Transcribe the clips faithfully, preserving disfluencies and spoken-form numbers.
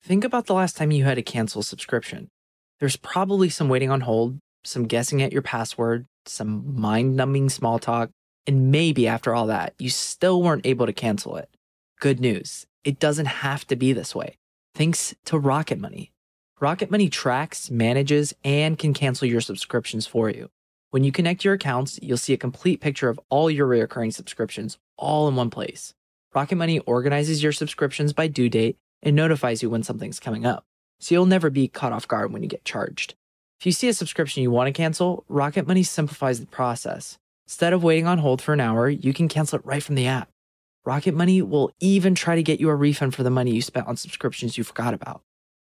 Think about the last time you had to cancel a subscription. There's probably some waiting on hold, some guessing at your password, some mind-numbing small talk, and maybe after all that, you still weren't able to cancel it. Good news, it doesn't have to be this way. Thanks to Rocket Money. Rocket Money tracks, manages, and can cancel your subscriptions for you. When you connect your accounts, you'll see a complete picture of all your recurring subscriptions all in one place. Rocket Money organizes your subscriptions by due date and notifies you when something's coming up, so you'll never be caught off guard when you get charged. If you see a subscription you want to cancel, Rocket Money simplifies the process. Instead of waiting on hold for an hour, you can cancel it right from the app. Rocket Money will even try to get you a refund for the money you spent on subscriptions you forgot about.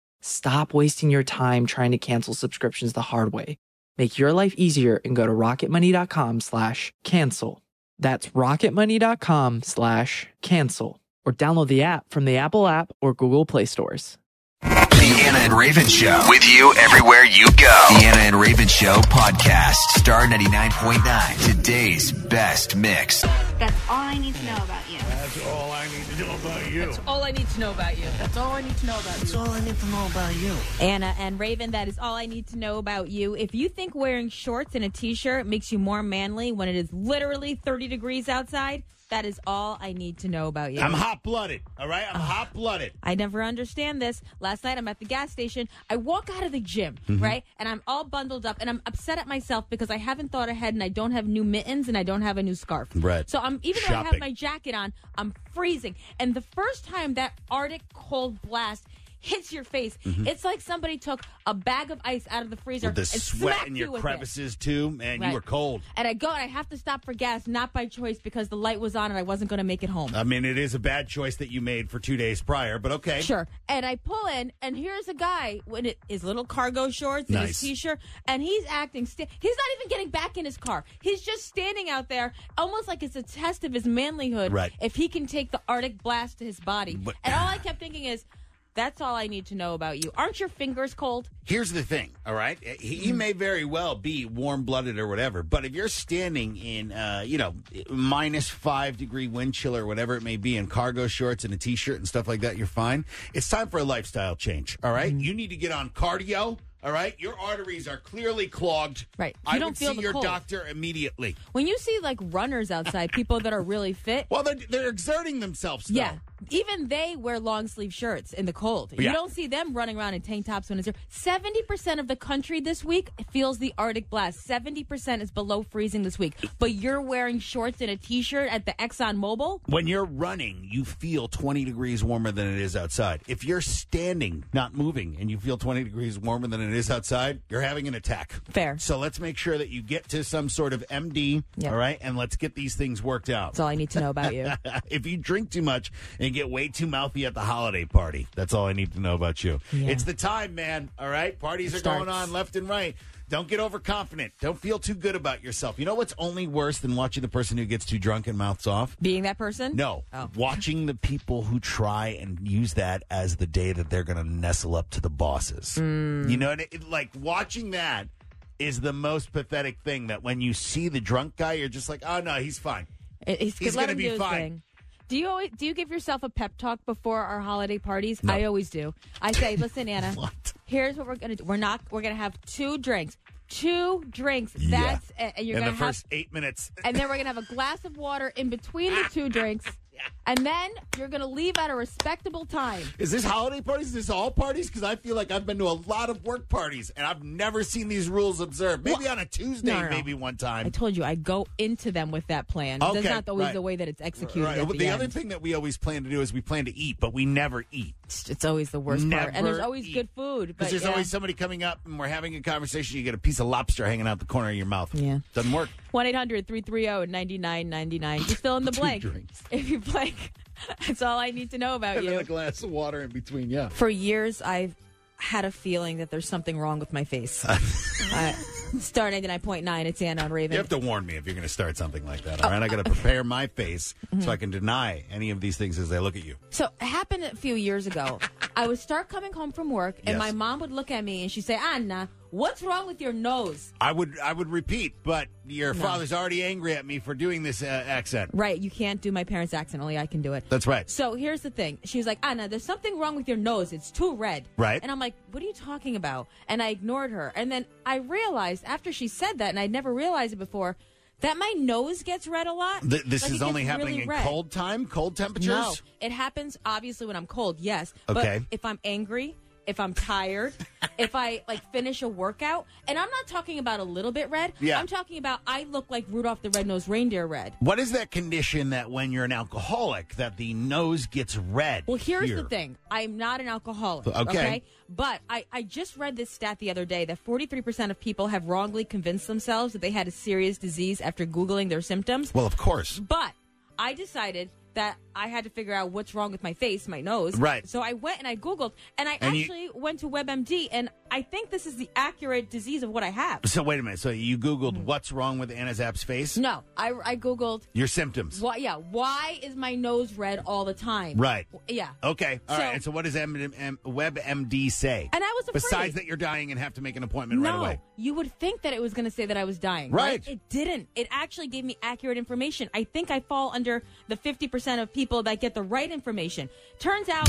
Stop wasting your time trying to cancel subscriptions the hard way. Make your life easier and go to rocketmoney.com slash cancel. That's rocketmoney.com slash cancel. Or download the app from the Apple app or Google Play stores. The Anna and Raven Show. With you everywhere you go. The Anna and Raven Show podcast. Star ninety-nine point nine. Today's best mix. That's all I need to know about you. That's all I need to know about you. That's all I need to know about you. That's all I need to know about That's you. all I need to know about you. Anna and Raven, that is all I need to know about you. If you think wearing shorts and a t-shirt makes you more manly when it is literally thirty degrees outside, that is all I need to know about you. I'm hot-blooded, all right? I'm hot-blooded. I never understand this. Last night I'm at the gas station. I walk out of the gym, Mm-hmm. right? And I'm all bundled up and I'm upset at myself because I haven't thought ahead and I don't have new mittens and I don't have a new scarf. Right. So I'm even though I have Shopping. my jacket on, I'm freezing. And the first time that Arctic cold blast hits your face, it's like somebody took a bag of ice out of the freezer With the and sweat smacked in you your with crevices, too, man, Right. you were cold. it. And I go and I have to stop for gas, not by choice because the light was on and I wasn't going to make it home. I mean, it is a bad choice that you made for two days prior, but okay. Sure. And I pull in, and here's a guy with it- his little cargo shorts and Nice. his t-shirt, and he's acting. Sta- he's not even getting back in his car. He's just standing out there, almost like it's a test of his manlyhood. Right. If he can take the Arctic blast to his body. But- and all I kept thinking is, that's all I need to know about you. Aren't your fingers cold? Here's the thing, all right? He, he may very well be warm-blooded or whatever, but if you're standing in, uh, you know, minus five degree wind chill or whatever it may be in cargo shorts and a T-shirt and stuff like that, you're fine. It's time for a lifestyle change, all right? You need to get on cardio, all right? Your arteries are clearly clogged. Right. You I don't would feel see the your cold. doctor immediately. When you see like runners outside, people that are really fit. Well, they're, they're exerting themselves, though. Yeah. Even they wear long sleeve shirts in the cold. You Yeah. don't see them running around in tank tops when it's there. seventy percent of the country this week feels the Arctic blast. seventy percent is below freezing this week. But you're wearing shorts and a t-shirt at the Exxon Mobil? When you're running, you feel twenty degrees warmer than it is outside. If you're standing, not moving, and you feel twenty degrees warmer than it is outside, you're having an attack. Fair. So let's make sure that you get to some sort of M D, Yep. all right? And let's get these things worked out. That's all I need to know about you. If you drink too much and get way too mouthy at the holiday party, that's all I need to know about you. Yeah. It's the time, man, all right? Parties It are going starts. on left and right. Don't get overconfident. Don't feel too good about yourself. You know what's only worse than watching the person who gets too drunk and mouths off? Being that person? No. Oh. Watching the people who try and use that as the day that they're going to nestle up to the bosses. Mm. You know, it, it- like watching that is the most pathetic thing, that when you see the drunk guy, you're just like, oh, no, he's fine. It- He's, He's let gonna him be do his fine. thing. Do you always, do you give yourself a pep talk before our holiday parties? I always do. I say, listen, Anna, What? here's what we're gonna do. We're not. We're gonna have two drinks. Two drinks. Yeah. That's and you're In the gonna have. first eight minutes. And then we're going to have a glass of water in between the two drinks. And then you're going to leave at a respectable time. Is this holiday parties? Is this all parties? Because I feel like I've been to a lot of work parties, and I've never seen these rules observed. Maybe on a Tuesday, No, no, no. maybe one time. I told you, I go into them with that plan. Okay, That's not always right. the way that it's executed. Right. At Well, the the end. other thing that we always plan to do is we plan to eat, but we never eat. It's, it's always the worst part. And there's Never always eat. good food. But Because there's yeah. always somebody coming up and we're having a conversation. You get a piece of lobster hanging out the corner of your mouth. Yeah. Doesn't work. one eight hundred three three zero nine nine nine nine. Just fill in the blank. drinks. If you blank, that's all I need to know about And you. then a glass of water in between, yeah. For years, I've had a feeling that there's something wrong with my face. uh, Star ninety-nine point nine, it's Anna on Raven. You have to warn me if you're going to start something like that, all right? I got to prepare my face so I can deny any of these things as I look at you. So it happened a few years ago. I would start coming home from work, and Yes. my mom would look at me and she'd say, Anna, What's wrong with your nose? I would I would repeat, but your No. father's already angry at me for doing this uh, accent. Right, you can't do my parents' accent. Only I can do it. That's right. So here's the thing. She was like, Anna, there's something wrong with your nose. It's too red. Right. And I'm like, what are you talking about? And I ignored her. And then I realized after she said that, and I'd never realized it before, that my nose gets red a lot. Th- this Like, it is only gets happening really in red. cold time, cold temperatures? No, it happens obviously when I'm cold, yes. Okay. But if I'm angry, if I'm tired, if I like finish a workout, and I'm not talking about a little bit red. Yeah. I'm talking about I look like Rudolph the Red-Nosed Reindeer red. What is that condition that when you're an alcoholic that the nose gets red? Well, here's here? the thing. I'm not an alcoholic. Okay. Okay. But I, I just read this stat the other day that forty-three percent of people have wrongly convinced themselves that they had a serious disease after Googling their symptoms. Well, of course. But I decided that I had to figure out what's wrong with my face, my nose. Right. So I went and I Googled, and I And you- actually went to WebMD, and I think this is the accurate disease of what I have. So wait a minute. So you Googled what's wrong with Anna Zapp's face? No, I, I Googled, Your symptoms. why, yeah, why is my nose red all the time? Right. Yeah. Okay. All right. So- And so what does M- M- WebMD say? And I was afraid. Besides that you're dying and have to make an appointment No, right away. you would think that it was going to say that I was dying. Right. It didn't. It actually gave me accurate information. I think I fall under the fifty percent of people that get the right information. Turns out,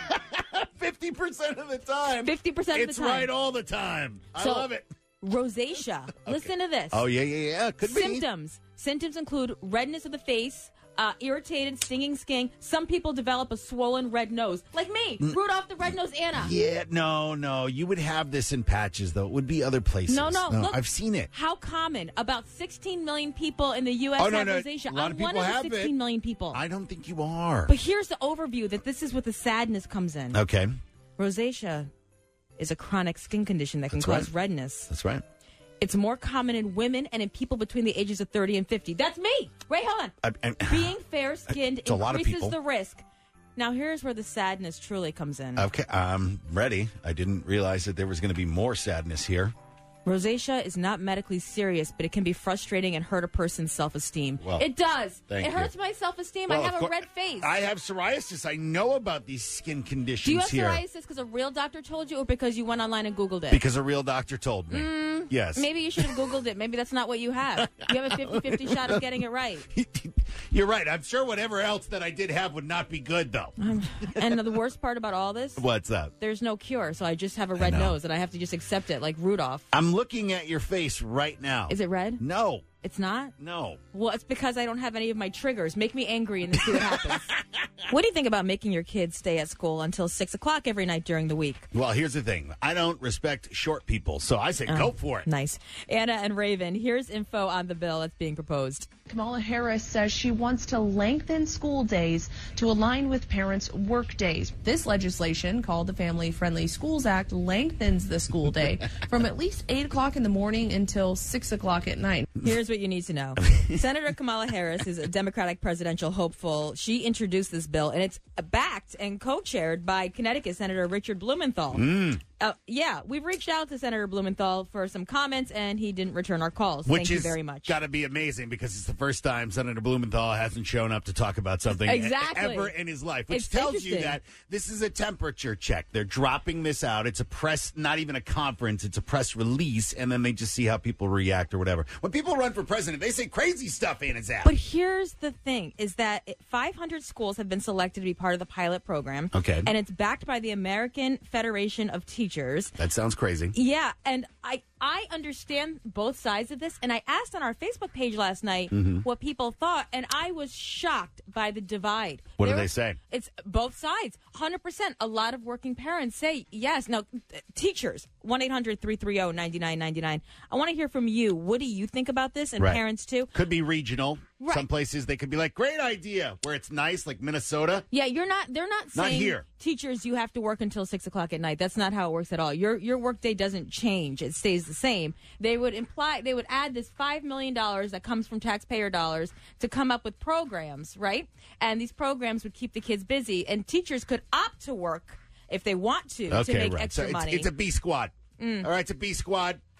fifty percent of the time. fifty percent of the It's time. right all the time. I So- love it. rosacea. Listen to this. Oh, yeah, yeah, yeah. Could be. Symptoms. Symptoms include redness of the face, uh, irritated, stinging skin. Some people develop a swollen red nose, like me, Rudolph the Red-Nosed Anna. Yeah, no, no. You would have this in patches, though. It would be other places. No, no, look, I've seen it. How common? About sixteen million people in the U S Oh, no, have no, rosacea. a lot I'm of one people of the have it. sixteen million people. I don't think you are. But here's the overview that this is what the sadness comes in. Okay, Rosacea is a chronic skin condition that can That's cause right. redness. that's right. It's more common in women and in people between the ages of thirty and fifty. That's me. Ray, hold on. I, I, Being fair-skinned It's a lot of increases people. the risk. Now, here's where the sadness truly comes in. okay, I'm ready. I didn't realize that there was going to be more sadness here. Rosacea is not medically serious, but it can be frustrating and hurt a person's self-esteem. Well, it does. thank it you. hurts my self-esteem. Well, I of have a cour- red face. I have psoriasis. I know about these skin conditions Do you have here psoriasis because a real doctor told you or because you went online and Googled it? because a real doctor told me. yes. Maybe you should have Googled it. Maybe that's not what you have. You have a fifty-fifty shot of getting it right. You're right. I'm sure whatever else that I did have would not be good, though. And the worst part about all this, What's that? there's no cure, so I just have a red know. nose, and I have to just accept it like Rudolph. I'm looking at your face right now. Is it red? No. It's not? No. Well, it's because I don't have any of my triggers. Make me angry and then see what happens. What do you think about making your kids stay at school until six o'clock every night during the week? Well, here's the thing. I don't respect short people, so I say go for it. Nice. Anna and Raven, here's info on the bill that's being proposed. Kamala Harris says she wants to lengthen school days to align with parents' work days. This legislation, called the Family Friendly Schools Act, lengthens the school day from at least eight o'clock in the morning until six o'clock at night. Here's what you need to know. Senator Kamala Harris is a Democratic presidential hopeful. She introduced this bill, and it's backed and co-chaired by Connecticut Senator Richard Blumenthal. Mm. Uh, yeah, we've reached out to Senator Blumenthal for some comments, and he didn't return our calls. Which Thank is you very much. got to be amazing because it's the first time Senator Blumenthal hasn't shown up to talk about something e- Exactly. ever in his life, which It's tells you interesting. that this is a temperature check. They're dropping this out. It's a press, not even a conference. It's a press release, and then they just see how people react or whatever. When people run for president, they say crazy stuff in his ass. But here's the thing, is that it- five hundred schools have been selected to be part of the pilot program. Okay. And it's backed by the American Federation of Teachers. That sounds crazy. Yeah, and I I understand both sides of this, and I asked on our Facebook page last night Mm-hmm. what people thought, and I was shocked by the divide. What do There- they say? It's both sides, one hundred percent. A lot of working parents say yes. Now, th- teachers, one eight hundred three three zero nine nine nine nine. I want to hear from you. What do you think about this, and Right. parents too? Could be regional. Right. Some places they could be like, great idea, where it's nice, like Minnesota. Yeah, you're not. They're not Not saying here. teachers you have to work until six o'clock at night. That's not how it works at all. Your your workday doesn't change; it stays the same. They would imply they would add this five million dollars that comes from taxpayer dollars to come up with programs, right? And these programs would keep the kids busy, and teachers could opt to work if they want to to Okay, make right. extra So it's, money. it's a B squad. All right, it's a B squad.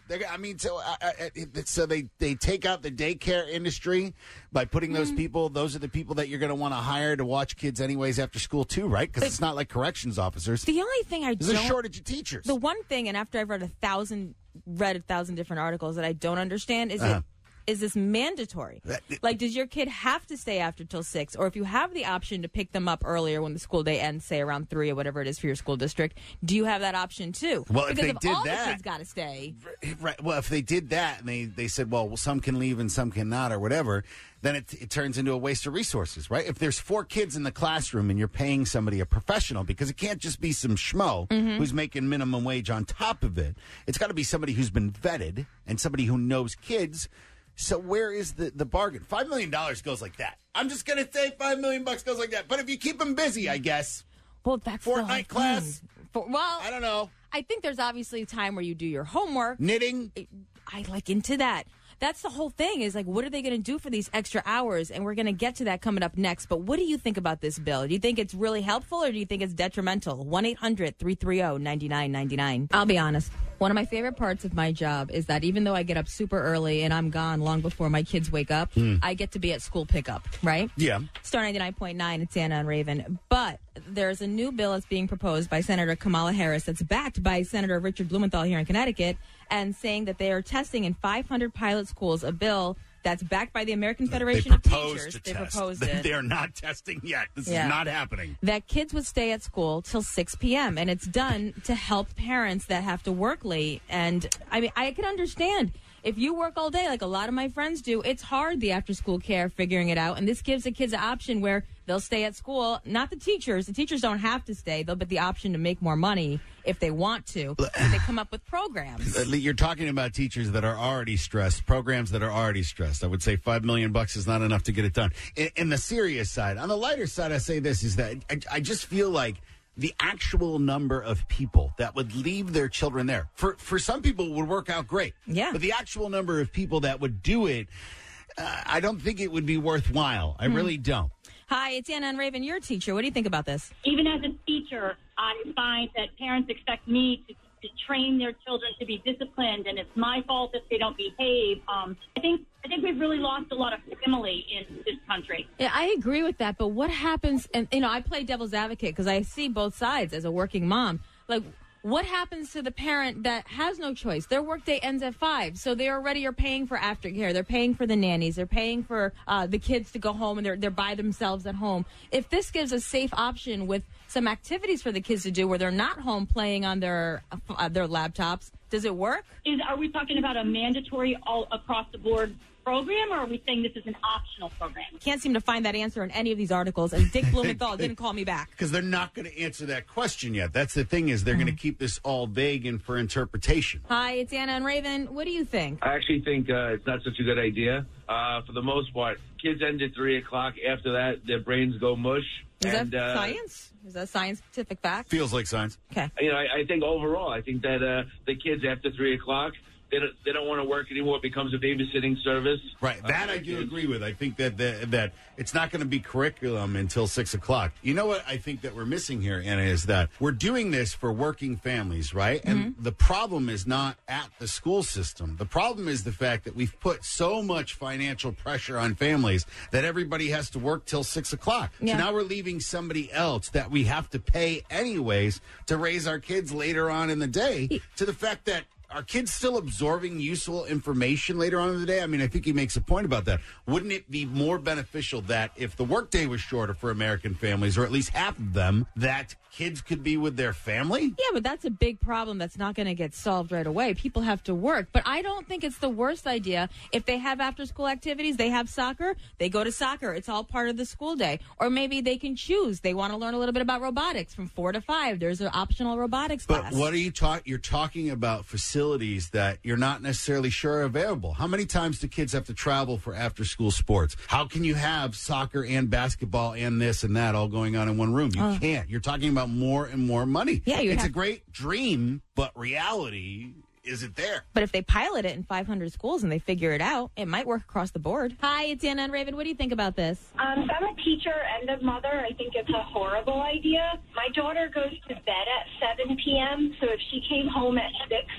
They're, I mean, so uh, uh, it- so they, they take out the daycare industry by putting those people. Those are the people that you're going to want to hire to watch kids anyways after school too, right? Because it's not like corrections officers. The only thing I There's don't a shortage of teachers. The one thing, and after I've read a thousand, read a thousand different articles that I don't understand is Uh-huh. it is this mandatory? Like, does your kid have to stay after till six, or if you have the option to pick them up earlier when the school day ends, say around three or whatever it is for your school district, do you have that option too? Well, if because they if did all that- the kids got to stay, Right. Well, if they did that and they, they said, well, some can leave and some cannot or whatever, then it, it turns into a waste of resources, right? If there's four kids in the classroom and you're paying somebody a professional, because it can't just be some schmo who's making minimum wage on top of it. It's got to be somebody who's been vetted and somebody who knows kids. So where is the, the bargain? Five million dollars goes like that. I'm just going to say five million bucks goes like that. But if you keep them busy, I guess. well, that's the whole Fortnite class? thing. For, well, I don't know. I think there's obviously a time where you do your homework. Knitting? I like into that. That's the whole thing is like, what are they going to do for these extra hours? And we're going to get to that coming up next. But what do you think about this bill? Do you think it's really helpful or do you think it's detrimental? one eight hundred three three zero nine nine nine nine. I'll be honest. One of my favorite parts of my job is that even though I get up super early and I'm gone long before my kids wake up, I get to be at school pickup, right? Yeah. Star ninety-nine point nine, it's Anna and Raven. But there's a new bill that's being proposed by Senator Kamala Harris that's backed by Senator Richard Blumenthal here in Connecticut and saying that they are testing in five hundred pilot schools a bill that's backed by the American Federation they of proposed Teachers. to They test. proposed it. They're not testing yet. This Yeah. is not happening. That kids would stay at school till six p.m. and it's done to help parents that have to work late. And I mean, I can understand if you work all day, like a lot of my friends do, it's hard, the after school care, figuring it out. And this gives the kids an option where they'll stay at school. Not the teachers. The teachers don't have to stay, though, but the option to make more money if they want to. So they come up with programs. Uh, You're talking about teachers that are already stressed, programs that are already stressed. I would say five million bucks is not enough to get it done. In, in the serious side, on the lighter side, I say this is that I, I just feel like the actual number of people that would leave their children there for for some people it would work out great. Yeah. But the actual number of people that would do it, uh, I don't think it would be worthwhile. I really don't. Hi, it's Anna and Raven, your teacher. What do you think about this? Even as a teacher, I find that parents expect me to, to train their children to be disciplined, and it's my fault if they don't behave. Um, I think I think we've really lost a lot of family in this country. Yeah, I agree with that. But what happens? And you know, I play devil's advocate because I see both sides as a working mom. Like, what happens to the parent that has no choice? Their workday ends at five, so they already are paying for aftercare. They're paying for the nannies. They're paying for uh, the kids to go home, and they're they're by themselves at home. If this gives a safe option with some activities for the kids to do where they're not home playing on their uh, their laptops, does it work? Is are we talking about a mandatory all across the board program, or are we saying this is an optional program? Can't seem to find that answer in any of these articles, and Dick Blumenthal didn't call me back. Because they're not going to answer that question yet. That's the thing is they're going to keep this all vague and for interpretation. Hi, it's Anna and Raven. What do you think? I actually think uh, it's not such a good idea. Uh, for the most part, kids end at three o'clock. After that, their brains go mush. Is and, that uh, science? Is that scientific fact? Feels like science. Okay. You know, I, I think overall, I think that uh, the kids after three o'clock, they don't, they don't want to work anymore. It becomes a babysitting service. Right. That Uh, I do kids. agree with. I think that that, that it's not going to be curriculum until six o'clock. You know what I think that we're missing here, Anna, is that we're doing this for working families, right? And the problem is not at the school system. The problem is the fact that we've put so much financial pressure on families that everybody has to work till six o'clock. Yeah. So now we're leaving somebody else that we have to pay anyways to raise our kids later on in the day to the fact that are kids still absorbing useful information later on in the day? I mean, I think he makes a point about that. Wouldn't it be more beneficial that if the workday was shorter for American families, or at least half of them, that kids could be with their family? Yeah, but that's a big problem that's not going to get solved right away. People have to work. But I don't think it's the worst idea. If they have after-school activities, they have soccer, they go to soccer. It's all part of the school day. Or maybe they can choose. They want to learn a little bit about robotics from four to five. There's an optional robotics But class. what are you talking? You're talking about facilities that you're not necessarily sure are available. How many times do kids have to travel for after-school sports? How can you have soccer and basketball and this and that all going on in one room? You Uh. can't. You're talking about more and more money. Yeah, you'd it's a have- great dream, but reality isn't there. But if they pilot it in five hundred schools and they figure it out, it might work across the board. Hi, it's Anna and Raven. What do you think about this? Um, so I'm a teacher and a mother. I think it's a horrible idea. My daughter goes to bed at seven p.m., so if she came home at six,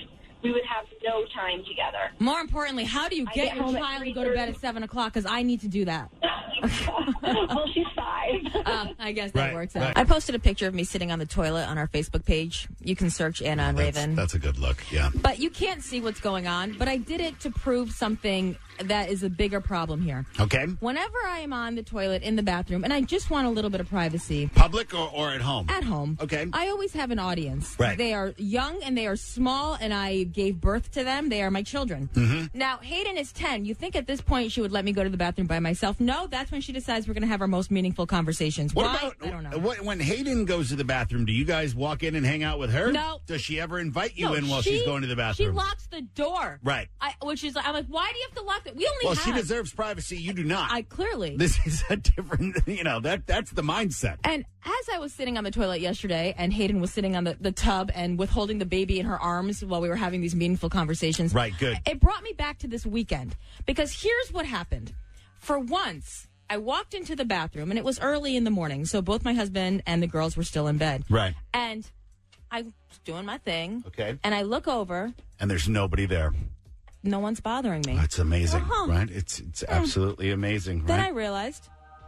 we would have no time together. More importantly, how do you I get, get your home at child to go to bed at seven o'clock? Because I need to do that. Well, she's five. Uh, I guess that Right, works out. right. I posted a picture of me sitting on the toilet on our Facebook page. You can search Anna and That's, Raven. that's a good look, yeah. But you can't see what's going on. But I did it to prove something that is a bigger problem here. Okay. Whenever I am on the toilet in the bathroom, and I just want a little bit of privacy. Public or, or at home? At home. Okay. I always have an audience. Right. They are young and they are small, and I gave birth to them. They are my children. Mm-hmm. Now, Hayden is ten. You think at this point she would let me go to the bathroom by myself? No, that's when she decides we're going to have our most meaningful conversations. What Why? about I don't know. What, when Hayden goes to the bathroom, do you guys walk in and hang out with her? No. Does she ever invite you No, in while she- she's going to the She bathroom? locks the door. Right. I, which is, I'm like, why do you have to lock it? We only Well, have. she deserves privacy. You do not. I clearly. This is a different, you know, that that's the mindset. And as I was sitting on the toilet yesterday, and Hayden was sitting on the, the tub and withholding the baby in her arms while we were having these meaningful conversations. Right, good. It brought me back to this weekend. Because here's what happened. For once, I walked into the bathroom, and it was early in the morning, so both my husband and the girls were still in bed. Right. And I was doing my thing. Okay. And I look over. And there's nobody there. No one's bothering me. That's amazing, Uh-huh. right? It's it's absolutely amazing, Then I right? realized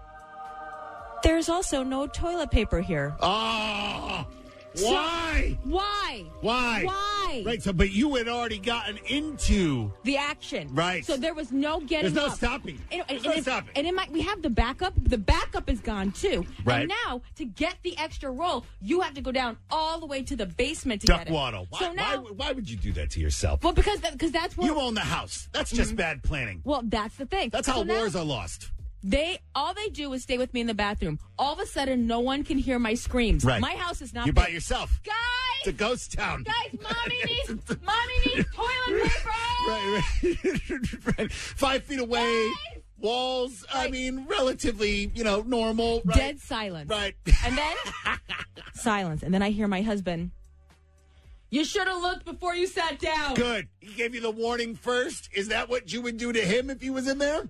there's also no toilet paper here. Oh, So- why? Why? Why? Why? Right, so, but you had already gotten into... The action. Right. So there was no getting There's no up. stopping. And, and, There's no and, stopping. and in my, we have the backup. The backup is gone, too. Right. And now, to get the extra roll, you have to go down all the way to the basement to Duck get it. waddle. Why, So now... why, why would you do that to yourself? Well, because that, cause that's what... You own the house. That's just bad planning. Well, that's the thing. That's how So now wars are lost. They all they do is stay with me in the bathroom. All of a sudden, no one can hear my screams. Right. My house is not You're big. by yourself. Guys! It's a ghost town. Guys, mommy needs, mommy needs toilet paper! Right, right. right. Five feet away. Guys! Walls, I Right. mean, relatively, you know, normal. Right? Dead silence. Right. And then, silence. And then I hear my husband, you should have looked before you sat down. Good. He gave you the warning first. Is that what you would do to him if he was in there?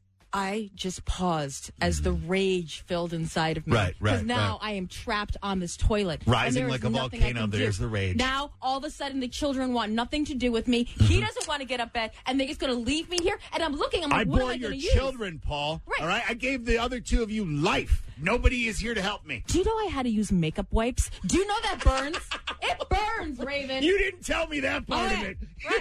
I just paused as the rage filled inside of me. Right, right, Because now right. I am trapped on this toilet. Rising and there like is a nothing I volcano, can do. there's the rage. Now, all of a sudden, the children want nothing to do with me. Mm-hmm. He doesn't want to get up bed, and they're just going to leave me here. And I'm looking, I'm like, I what am bore I your going to use? children, Paul. Right. All right? I gave the other two of you life. Nobody is here to help me. Do you know I had to use makeup wipes? Do you know that burns? It burns, Raven. You didn't tell me that part Right, of it. right. You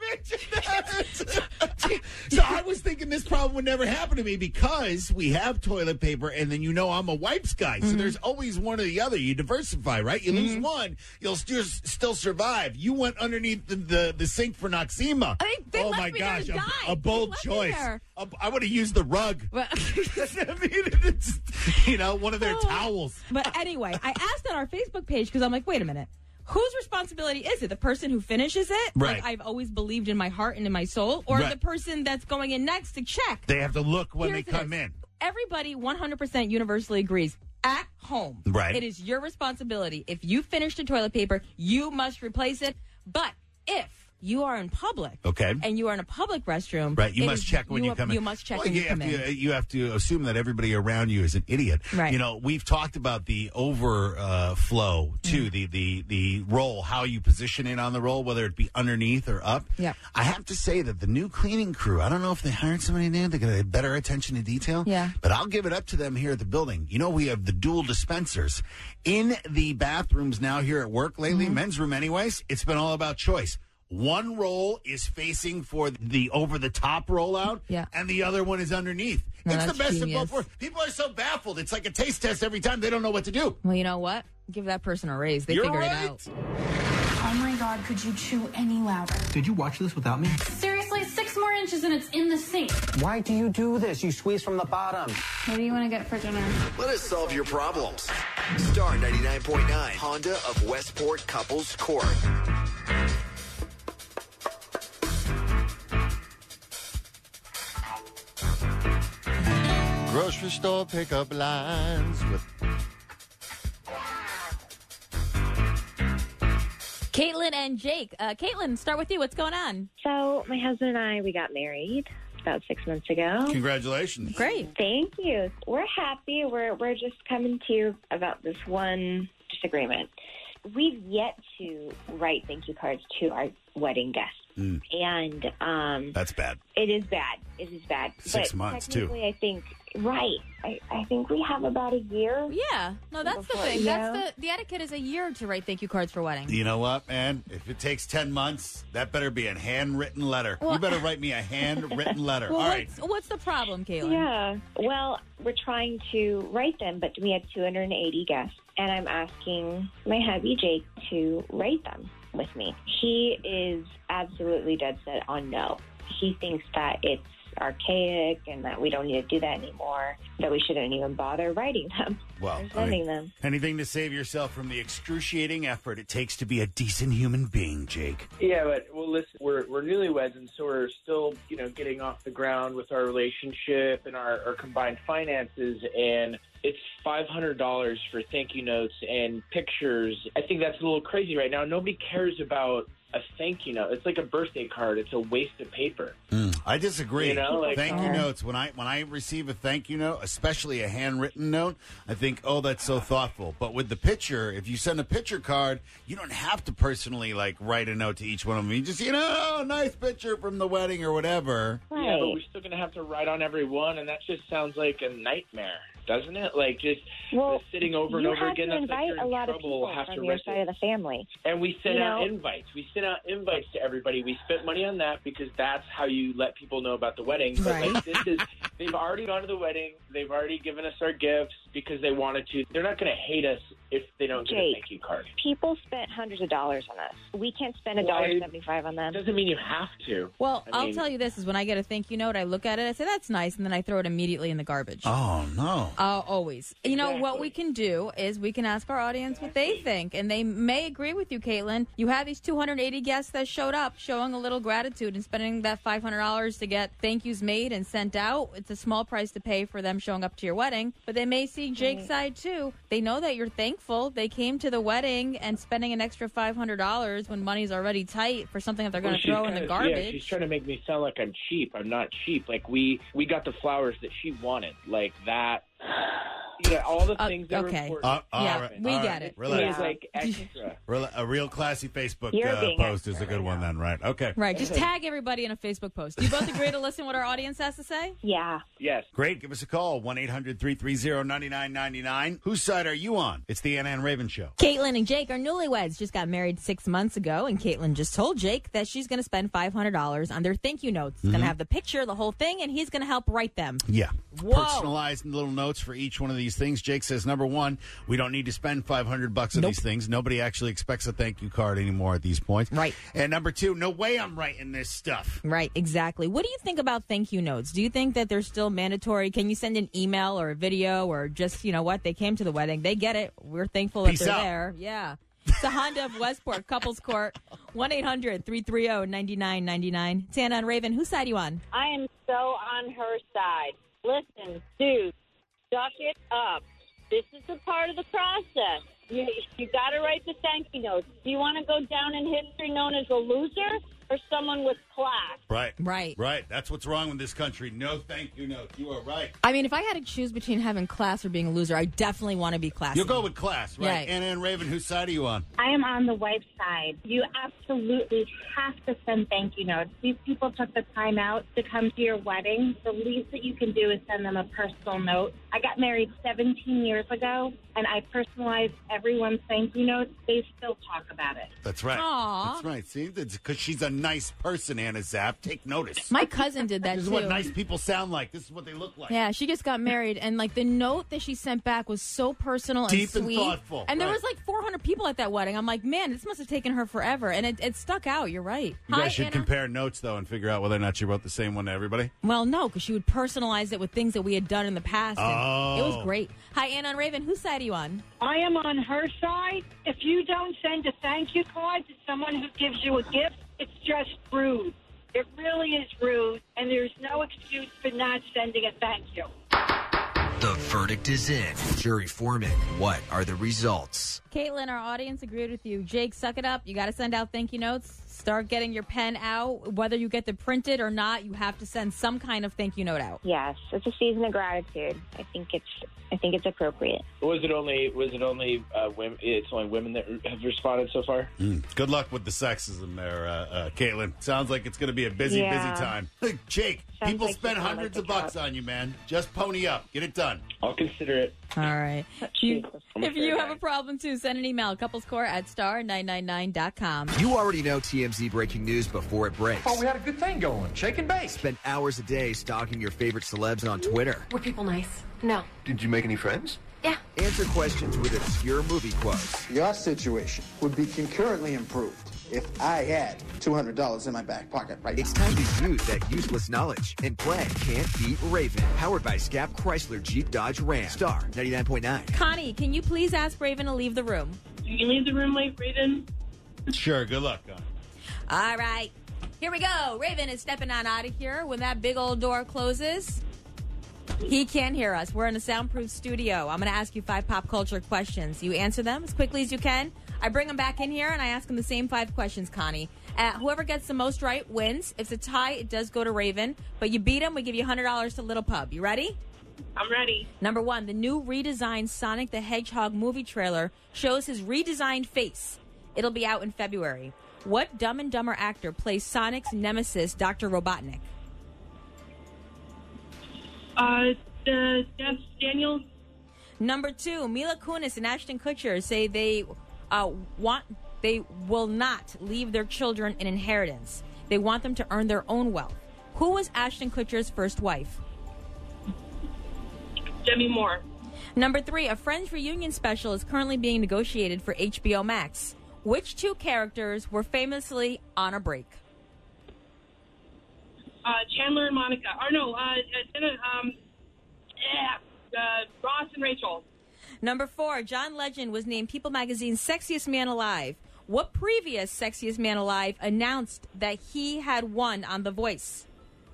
never mentioned that. So I was thinking this problem would never happen to me because we have toilet paper, and then you know I'm a wipes guy. So Mm-hmm. there's always one or the other. You diversify, right? You lose one, you'll still still survive. You went underneath the, the, the sink for Noxema. I mean, they oh left my me there gosh, to a, die. a bold They left me choice. there. A- I would have used the rug. But, I mean, it's, you know, one of their towels. but anyway, I asked on our Facebook page because I'm like, wait a minute. Whose responsibility is it? The person who finishes it? Right. Like I've always believed in my heart and in my soul? Or Right. the person that's going in next to check? They have to look when Here's they come this. in. Everybody one hundred percent universally agrees. At home, Right. it is your responsibility. If you finish the toilet paper, you must replace it. But if you are in public, Okay. and you are in a public restroom, Right, you it must is- check when you, have- come in. You must check Well, when you, you come have in. to, You have to assume that everybody around you is an idiot. Right. You know, we've talked about the overflow uh, flow too, the the the roll, how you position it on the roll, whether it be underneath or up. Yeah. I have to say that the new cleaning crew, I don't know if they hired somebody new, they got better attention to detail. Yeah. But I'll give it up to them here at the building. You know, we have the dual dispensers in the bathrooms now here at work lately, Mm-hmm. men's room anyways. It's been all about choice. One roll is facing for the over-the-top rollout, Yeah. and the other one is underneath. No, it's the that's best genius. of both worlds. People are so baffled. It's like a taste test every time. They don't know what to do. Well, you know what? Give that person a raise. They You're figured right. it out. Oh my God, could you chew any louder? Did you watch this without me? Seriously, six more inches and it's in the sink. Why do you do this? You squeeze from the bottom. What do you want to get for dinner? Let us solve your problems. Star ninety-nine point nine, Honda of Westport Couples Court. Grocery store pickup lines with Caitlin and Jake. Uh, Caitlin, start with you. What's going on? So my husband and I, we got married about six months ago. Congratulations. Great. Thank you. We're happy. We're we're just coming to you about this one disagreement. we've yet to write thank you cards to our wedding guests. Mm. And um, That's bad. It is bad. It is bad. Six but months, too. technically, I think, right. I, I think we have about a year. Yeah. No, that's Before- the thing. yeah. That's the the etiquette is a year to write thank you cards for weddings. You know what, man? If it takes ten months, that better be a handwritten letter. Well- you better write me a handwritten letter. Well, All right. what's, what's the problem, Caitlin? Yeah. Well, we're trying to write them, but we have two hundred eighty guests, and I'm asking my hubby, Jake, to write them with me. He is absolutely dead set on no. He thinks that it's archaic and that we don't need to do that anymore, that we shouldn't even bother writing them Well, or I sending mean, them. anything to save yourself from the excruciating effort it takes to be a decent human being, Jake. Yeah, but well, listen, we're we're newlyweds, and so we're still, you know, getting off the ground with our relationship and our, our combined finances, and it's five hundred dollars for thank you notes and pictures. I think that's a little crazy right now. Nobody cares about a thank you note. It's like a birthday card. It's a waste of paper. Mm, I disagree. You know, like- thank you notes. When I when I receive a thank you note, especially a handwritten note, I think, oh, that's so thoughtful. But with the picture, if you send a picture card, you don't have to personally like write a note to each one of them. You just, you know, nice picture from the wedding or whatever. Yeah, but we're still going to have to write on every one, and that just sounds like a nightmare, doesn't it? Like just, Well, just sitting over and you over have again. to That's like invite you're a in lot of trouble. people have to from your rent side it. of the family. And we sent You out know? invites. We sent out invites to everybody. We spent money on that because that's how you let people know about the wedding. But Right. like, this is, they've already gone to the wedding. They've already given us our gifts because they wanted to. They're not going to hate us if they don't get a Jake, thank you card. people spent hundreds of dollars on us. We can't spend a Why- dollar seventy-five on them. Doesn't mean you have to. Well, I I'll mean- tell you this is when I get a thank you note, I look at it, I say, that's nice, and then I throw it immediately in the garbage. Oh, no. Uh, always. You know, what we can do is we can ask our audience what they think, and they may agree with you, Caitlin. You have these two hundred eighty guests that showed up, showing a little gratitude and spending that five hundred dollars to get thank yous made and sent out. It's a small price to pay for them showing up to your wedding, but they may see Jake's side, too. They know that you're thankful. They came to the wedding and spending an extra five hundred dollars when money's already tight for something that they're going Well, to she's throw in kinda- the garbage. Yeah, she's trying to make me sound like I'm cheap. I'm not cheap. Like we we got the flowers that she wanted, like that. Yeah, all the Uh, things that okay. were important. Uh, all Yeah, right, we all get right. it. Relax. It was like extra. Rel- A real classy Facebook You're uh, being post is a extra good right one, now. then, right? Okay. Right, just tag everybody in a Facebook post. Do you both agree to listen to what our audience has to say? Yeah. Yes. Great. Give us a call. one eight hundred three three zero nine nine nine nine. Whose side are you on? It's the Anna and Raven Show. Caitlin and Jake are newlyweds, just got married six months ago, and Caitlin just told Jake that she's going to spend five hundred dollars on their thank you notes. It's going to have the picture, the whole thing, and he's going to help write them. Yeah. Whoa. Personalized little notes for each one of these things. Jake says, number one, we don't need to spend five hundred bucks on Nope. these things. Nobody actually expects a thank you card anymore at these points. Right. And number two, no way I'm writing this stuff. Right, exactly. What do you think about thank you notes? Do you think that they're still mandatory? Can you send an email or a video or just, you know what, they came to the wedding. They get it. We're thankful Peace that they're out. there. Yeah. It's a Honda of Westport, Couples Court, one eight hundred three three zero nine nine nine nine. Tana and Raven, whose side are you on? I am so on her side. Listen, dude, suck it up. This is a part of the process. You, you got to write the thank you notes. Do you want to go down in history known as a loser or someone with class? Right. Right. Right. That's what's wrong with this country. No thank you notes. You are right. I mean, if I had to choose between having class or being a loser, I definitely want to be classy. You'll go with class, right? Right. Anna and Raven, whose side are you on? I am on the wife's side. You absolutely have to send thank you notes. These people took the time out to come to your wedding. The least that you can do is send them a personal note. I got married seventeen years ago, and I personalized everyone's thank you notes. They still talk about it. That's right. Aw. That's right. See, because she's a nice person, Anna Zapp. Take notice. My cousin did that This is too. what nice people sound like. This is what they look like. Yeah, she just got married, and like the note that she sent back was so personal Deep and and sweet, thoughtful, And there right. was like four hundred people at that wedding. I'm like, man, this must have taken her forever, and it, it stuck out. You're right. You guys Hi, should Anna. compare notes, though, and figure out whether or not she wrote the same one to everybody. Well, no, because she would personalize it with things that we had done in the past. and Oh. It was great. Hi, Anna and Raven. Whose side are you on? I am on her side. If you don't send a thank you card to someone who gives you a gift, it's just rude. It really is rude, and there's no excuse for not sending a thank you. The The verdict is in. Jury foreman, what are the results? Caitlin, our audience agreed with you. Jake, suck it up. You got to send out thank you notes. Start getting your pen out. Whether you get them printed or not, you have to send some kind of thank you note out. Yes, it's a season of gratitude. I think it's I think it's appropriate. Was it only was it only uh, women? It's only women that have responded so far. Mm. Good luck with the sexism there, uh, uh, Caitlin. Sounds like it's going to be a busy, Yeah. busy time. Jake, Sounds people like spend you sound hundreds like of a bucks cop. on you, man. Just pony up. Get it done. I'll consider it. All right. You, I'm a if fair you guy. have a problem, too, send an email, couplescore at star nine nine nine dot com. You already know T M Z breaking news before it breaks. Oh, we had a good thing going. Shake and bake. Spend hours a day stalking your favorite celebs on Twitter. Were people nice? No. Did you make any friends? Yeah. Answer questions with obscure movie quotes. Your situation would be concurrently improved if I had two hundred dollars in my back pocket right It's time to use that useless knowledge and play Can't Beat Raven. Powered by Scap Chrysler Jeep Dodge Ram. Star ninety-nine point nine. Connie, can you please ask Raven to leave the room? You can leave the room, like Raven. Sure. Good luck, Con. All right. Here we go. Raven is stepping on out of here. When that big old door closes, he can't hear us. We're in a soundproof studio. I'm going to ask you five pop culture questions. You answer them as quickly as you can. I bring them back in here, and I ask them the same five questions, Connie. Uh, whoever gets the most right wins. If it's a tie, it does go to Raven. But you beat him, we give you one hundred dollars to Little Pub. You ready? I'm ready. Number one, the new redesigned Sonic the Hedgehog movie trailer shows his redesigned face. It'll be out in February. What Dumb and Dumber actor plays Sonic's nemesis, Doctor Robotnik? Uh, uh Jeff Daniels. Number two, Mila Kunis and Ashton Kutcher say they uh, want they will not leave their children an inheritance. They want them to earn their own wealth. Who was Ashton Kutcher's first wife? Demi Moore. Number three, a Friends reunion special is currently being negotiated for H B O Max. Which two characters were famously on a break? Uh, Chandler and Monica. Or no, uh, uh, um, yeah, uh, Ross and Rachel. Number four, John Legend was named People Magazine's Sexiest Man Alive. What previous Sexiest Man Alive announced that he had won on The Voice?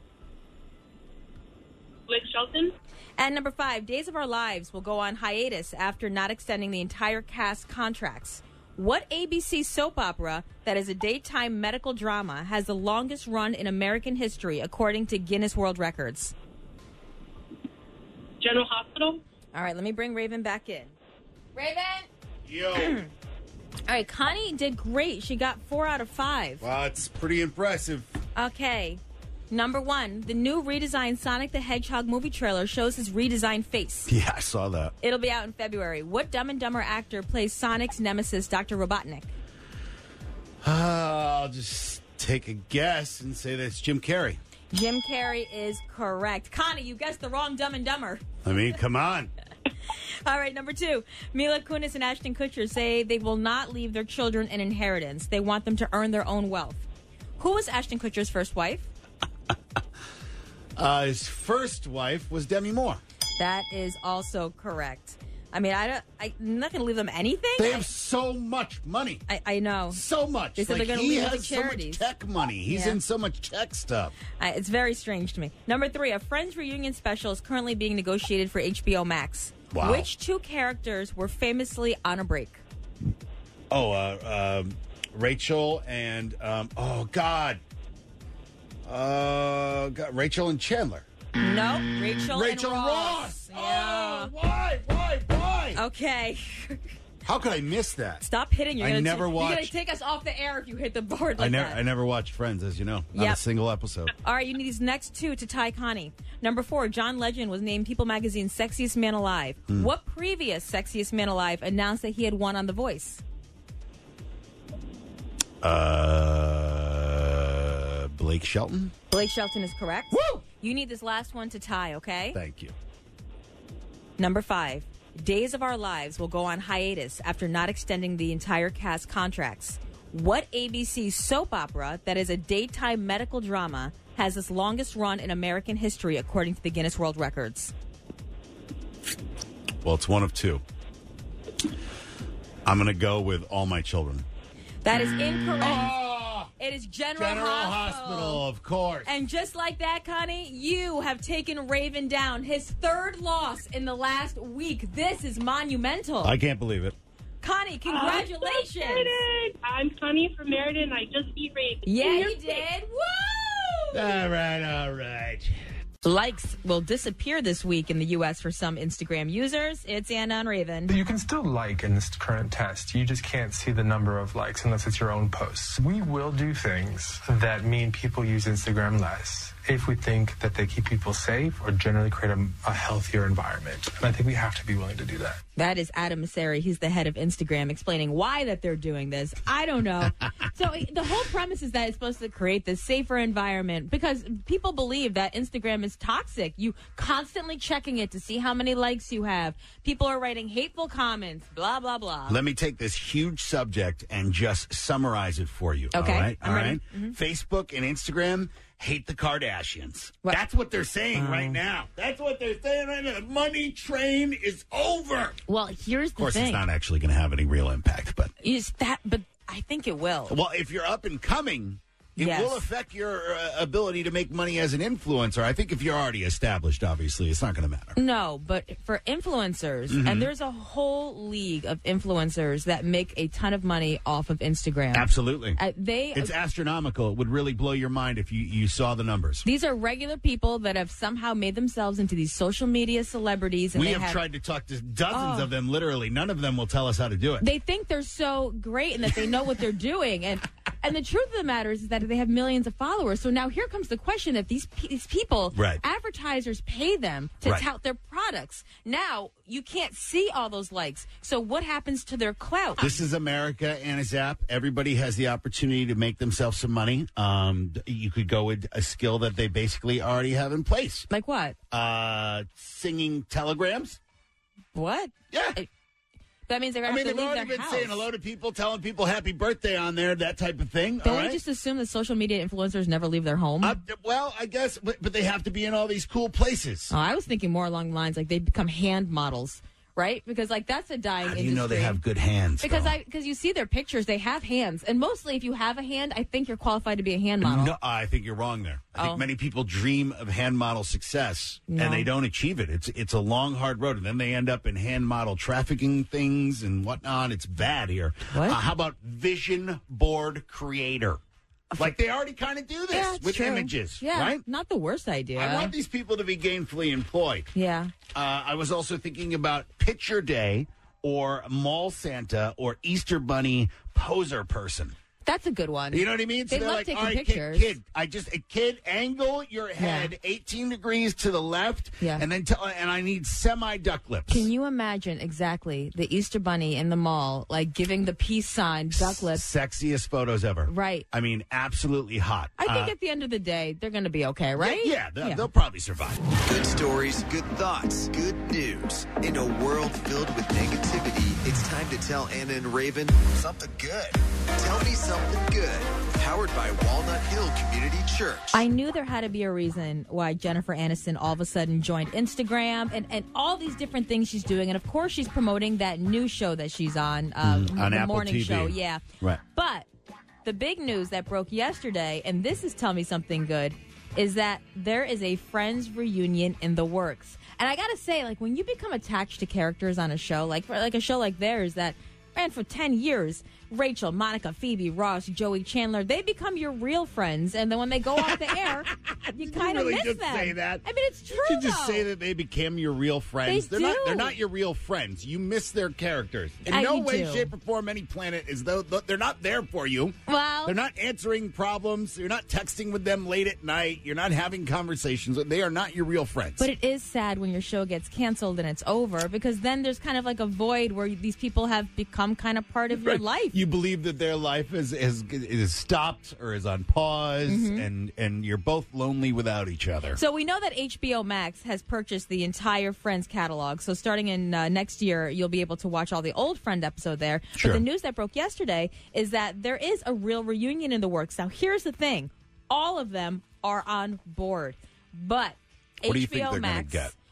Blake Shelton. And number five, Days of Our Lives will go on hiatus after not extending the entire cast contracts. What A B C soap opera that is a daytime medical drama has the longest run in American history, according to Guinness World Records? General Hospital. All right, let me bring Raven back in. Raven! Yo. All right, Connie did great. She got four out of five. Wow, it's pretty impressive. Okay. Number one, the new redesigned Sonic the Hedgehog movie trailer shows his redesigned face. Yeah, I saw that. It'll be out in February. What Dumb and Dumber actor plays Sonic's nemesis, Doctor Robotnik? Uh, I'll just take a guess and say that's Jim Carrey. Jim Carrey is correct. Connie, you guessed the wrong Dumb and Dumber. I mean, come on. All right, number two. Mila Kunis and Ashton Kutcher say they will not leave their children an inheritance. They want them to earn their own wealth. Who was Ashton Kutcher's first wife? Uh, his first wife was Demi Moore. That is also correct. I mean, I don't, I, I'm not going to leave them anything. They I, have so much money. I, I know. So much. They said like, they're going to he leave it to has so much charities. tech money. He's Yeah. in so much tech stuff. I, it's very strange to me. Number three, a Friends reunion special is currently being negotiated for H B O Max. Wow. Which two characters were famously on a break? Oh, uh, um, Rachel and, um, oh, God. Uh, God. Rachel and Chandler. No, Rachel, Rachel and Ross. Ross. Yeah. Oh, why? Why? Why? Okay. How could I miss that? Stop hitting. You're I gonna never t- You're going watched- to take us off the air if you hit the board like I never, that. I never watched Friends, as you know. Not Yep. a single episode. All right, you need these next two to tie Connie. Number four, John Legend was named People Magazine's Sexiest Man Alive. Hmm. What previous Sexiest Man Alive announced that he had won on The Voice? Uh, Blake Shelton. Blake Shelton is correct. Woo! You need this last one to tie, okay? Thank you. Number five, Days of Our Lives will go on hiatus after not extending the entire cast contracts. What A B C soap opera that is a daytime medical drama has its longest run in American history, according to the Guinness World Records? Well, it's one of two. I'm going to go with All My Children. That is incorrect. It is General, General Hospital. Hospital, of course. And just like that, Connie, you have taken Raven down. His third loss in the last week. This is monumental. I can't believe it. Connie, congratulations. I'm, so I'm Connie from Meriden. I just beat Raven. Yeah, you did. Woo! All right, all right. Likes will disappear this week in the U S for some Instagram users. It's Anna on Raven. You can still like in this current test. You just can't see the number of likes unless it's your own posts. We will do things that mean people use Instagram less if we think that they keep people safe or generally create a, a healthier environment. And I think we have to be willing to do that. That is Adam Mosseri. He's the head of Instagram, explaining why that they're doing this. I don't know. So the whole premise is that it's supposed to create this safer environment because people believe that Instagram is toxic. You constantly checking it to see how many likes you have. People are writing hateful comments, blah, blah, blah. Let me take this huge subject and just summarize it for you. Okay. All right. I'm All ready. right. Mm-hmm. Facebook and Instagram hate the Kardashians. What? That's what they're saying Oh. right now. That's what they're saying right now. The money train is over. Well, here's Of the course, thing. it's not actually going to have any real impact, but Is that, but I think it will. well, if you're up and coming, it Yes. will affect your uh, ability to make money as an influencer. I think if you're already established, obviously, it's not going to matter. No, but for influencers, Mhm. and there's a whole league of influencers that make a ton of money off of Instagram. Absolutely. Uh, they It's astronomical. It would really blow your mind if you, you saw the numbers. These are regular people that have somehow made themselves into these social media celebrities. And We they have, have tried to talk to dozens Oh. of them, literally. None of them will tell us how to do it. They think they're so great and that they know what they're doing. And and the truth of the matter is, is that they have millions of followers. So now here comes the question: if these pe- these people, Right. advertisers pay them to Right. tout their products, now you can't see all those likes. So what happens to their clout? This is America, Anna Zapp. Everybody has the opportunity to make themselves some money. Um, you could go with a skill that they basically already have in place. Like what? Uh, singing telegrams. What? Yeah. That means they're I going mean, to have they've to leave already their been house. saying hello to people, telling people happy birthday on there, that type of thing. Don't all we right? just assume that social media influencers never leave their home? Uh, well, I guess, but, but they have to be in all these cool places. Oh, I was thinking more along the lines like they become hand models, right? Because like that's a dying How do industry. you know they have good hands? Because though? I because you see their pictures, they have hands, and mostly if you have a hand, I think you're qualified to be a hand model. No, I think you're wrong there. I Oh. think many people dream of hand model success No. and they don't achieve it. It's it's a long, hard road, and then they end up in hand model trafficking things and whatnot. It's bad here. What? Uh, how about vision board creator? Like they already kind of do this Yeah, it's with true. images, Yeah, right? not the worst idea. I want these people to be gainfully employed. Yeah. Uh, I was also thinking about Picture Day or Mall Santa or Easter Bunny poser person. That's a good one. You know what I mean? They they're love like, taking all right, kid, pictures. kid, I just a kid angle your head eighteen degrees to the left, Yeah. and then tell, and I need semi duck lips. Can you imagine exactly the Easter Bunny in the mall, like giving the peace sign, duck lips? Sexiest photos ever. Right. I mean, absolutely hot. I think Uh, at the end of the day, they're going to be okay, right? Yeah, they'll, they'll probably survive. Good stories, good thoughts, good news. In a world filled with negativity, it's time to tell Anna and Raven something good. Tell me something good. Powered by Walnut Hill Community Church. I knew there had to be a reason why Jennifer Aniston all of a sudden joined Instagram and, and all these different things she's doing. And of course, she's promoting that new show that she's on, uh, Mm, on the Apple morning T V. show. Yeah. Right. But the big news that broke yesterday, and this is Tell Me Something Good, is that there is a Friends reunion in the works. And I got to say, like, when you become attached to characters on a show, like like a show like theirs that ran for ten years, Rachel, Monica, Phoebe, Ross, Joey, Chandler, they become your real friends. And then when they go off the air, you kind of really miss just them. say that. I mean, it's true, You just though. say that they became your real friends. They are not. do. They're not your real friends. You miss their characters in I no do way, too. shape, or form. Any planet is though they're not there for you. Well, they're not answering problems. You're not texting with them late at night. You're not having conversations. They are not your real friends. But it is sad when your show gets canceled and it's over, because then there's kind of like a void where these people have become kind of part of your Right. life. You believe that their life is is, is stopped or is on pause, Mhm. and and you're both lonely without each other. So we know that H B O Max has purchased the entire Friends catalog. So starting in uh, next year, you'll be able to watch all the old Friend episode there. Sure. But the news that broke yesterday is that there is a real reunion in the works. Now, here's the thing. All of them are on board. But What do you H B O think they're gonna Max, get?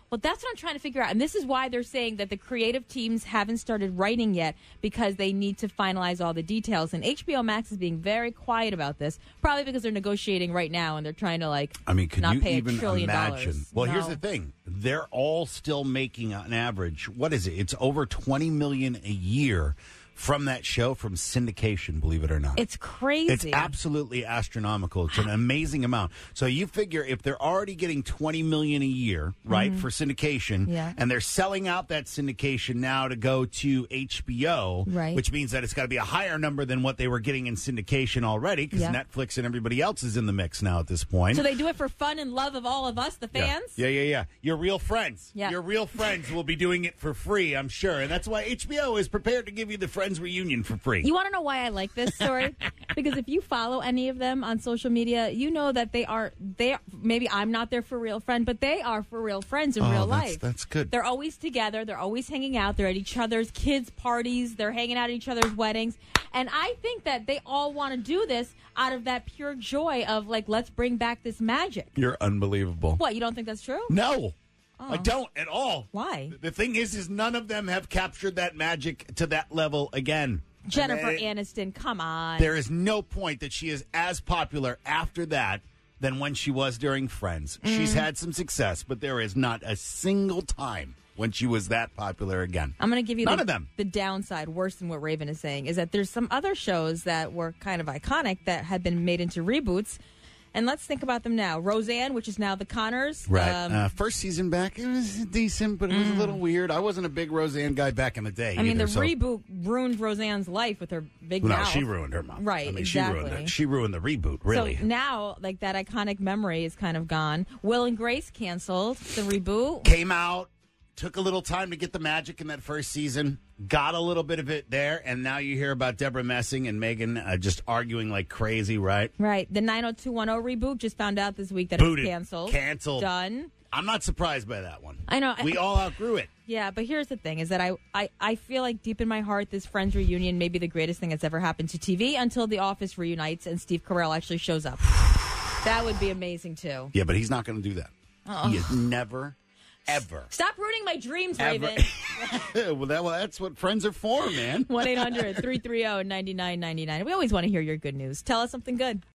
Well, that's what I'm trying to figure out. And this is why they're saying that the creative teams haven't started writing yet because they need to finalize all the details. And H B O Max is being very quiet about this, probably because they're negotiating right now and they're trying to, like, I mean, can not you pay even a trillion imagine? dollars. Well, No. here's the thing. They're all still making, on average, what is it? It's over twenty million dollars a year from that show, from syndication, believe it or not. It's crazy. It's absolutely astronomical. It's an amazing amount. So you figure if they're already getting twenty million dollars a year, right, Mhm. for syndication, Yeah. and they're selling out that syndication now to go to H B O, Right. which means that it's got to be a higher number than what they were getting in syndication already, because Yeah. Netflix and everybody else is in the mix now at this point. So they do it for fun and love of all of us, the Yeah. fans? Yeah, yeah, yeah. Your real friends. Yeah. Your real friends will be doing it for free, I'm sure. And that's why H B O is prepared to give you the Friends reunion for free. You want to know why I like this story? Because if you follow any of them on social media, you know that they are, they are, maybe I'm not their for real friend, but they are for real friends in Oh, real that's- life. that's good. They're always together. They're always hanging out. They're at each other's kids' parties. They're hanging out at each other's weddings. And I think that they all want to do this out of that pure joy of, like, let's bring back this magic. You're unbelievable. What, you don't think that's true? No. Oh. I don't at all. Why? The thing is, is none of them have captured that magic to that level again. Jennifer And Aniston, come on. There is no point that she is as popular after that than when she was during Friends. She's Mm. had some success, but there is not a single time when she was that popular again. I'm going to give you None the, of them. the downside, worse than what Raven is saying, is that there's some other shows that were kind of iconic that had been made into reboots. And let's think about them now. Roseanne, which is now The Connors. Right. Um, uh, first season back, it was decent, but it was a little weird. I wasn't a big Roseanne guy back in the day. I mean, either, the so- reboot ruined Roseanne's life with her big No, mouth. she ruined her mouth. Right, I mean, exactly. She ruined, it. She ruined the reboot, really. So now, like, that iconic memory is kind of gone. Will and Grace canceled the reboot. Came out, took a little time to get the magic in that first season, got a little bit of it there, and now you hear about Deborah Messing and Megan uh, just arguing like crazy, right? Right. The nine oh two one oh reboot just found out this week that Booted. it's canceled. Canceled. Done. I'm not surprised by that one. I know. We all outgrew it. Yeah, but here's the thing, is that I, I, I feel like deep in my heart, this Friends reunion may be the greatest thing that's ever happened to T V until The Office reunites and Steve Carell actually shows up. That would be amazing, too. Yeah, but he's not going to do that. Oh. He is never, ever. Stop ruining my dreams, Ever. Raven. well, that, well, that's what friends are for, man. one eight hundred three three zero nine nine nine nine. We always want to hear your good news. Tell us something good.